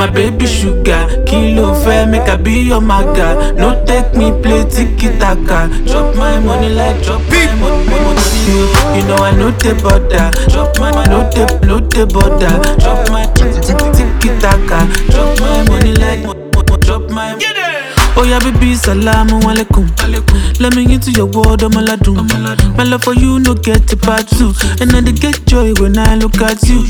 my baby sugar. Kilo fair, make I be your maga. No take me play tiki-taka. Drop my money like drop my money. You know I know the border. Drop my no the border. Drop my tiki-taka. Drop my money like drop my. Oh yeah, baby, salamu alaikum. Let me into your world, I'm aladun. My love for you, no get a part two. And I get joy when I look at you.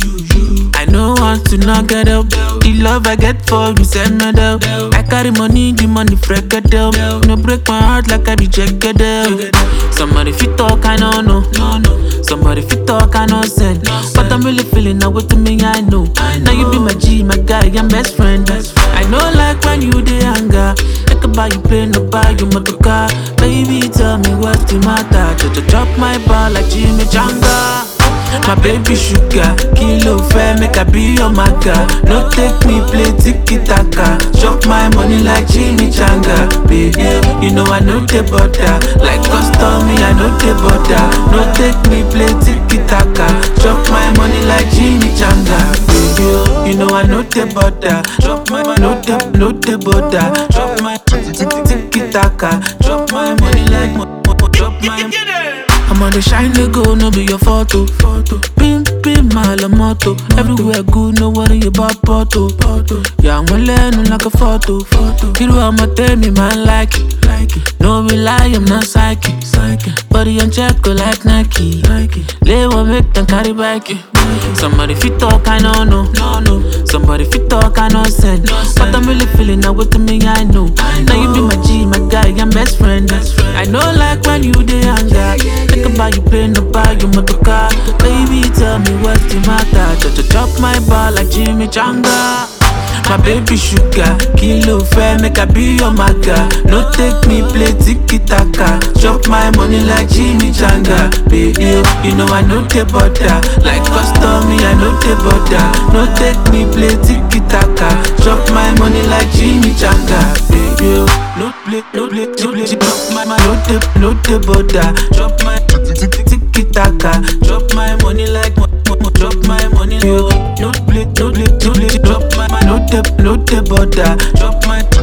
I know want to not get up. The love I get for you, send me down. I carry money, the money freak it down. No break my heart like I be checked down. Somebody fit talk, I don't know. Somebody fit talk, I know send. But I'm really feeling now with me, I know. Now you be my G, my guy, I'm best friend. I know like when you dey anger. I can buy you plane, no buy you motor car. Baby, tell me what's the matter. Just drop my ball like Jimmy Janga. My baby sugar, kilo fair, make I be your maga. No take me play tiki-taka. Drop my money like Jimmy Janga. Baby, you know I know the border. Like custom, me I know the border. No take me play tiki-taka. Drop my money like Jimmy Janga. Baby, you know I know the border. Drop my no the border. Drop my tiki-taka. Drop my money like drop my. I'm on the shine, they go, no be your photo. Pim, my la moto. Everywhere good, no worry about photo. Yeah, I'm learning like a photo. You know I'ma tell me, man, like it. No be lie, I'm not psychic. Body on check, go like Nike. Lay one make them carry back. Somebody fit talk, I know, no. Somebody fit talk, I know, send. But I'm really feeling now with me, I know. Now you be my G, my guy, I'm best friend. I know like when you dey anger. Think about you plane, no buy you motor car. Baby, tell me what's the matter. Just drop my ball like Jimmy Janga. My baby sugar, kilo fair, make I be your maga. No take me play tiki-taka. Drop my money like Jimmy Janga. Baby, you know I know the border. Like custom, me I know the border. No take me play tiki-taka. Drop my money like Jimmy Janga. Baby, no play. Drop my no the border. Drop my tiki-taka. Drop my money like drop my money. No play. Drop my no the border. Drop my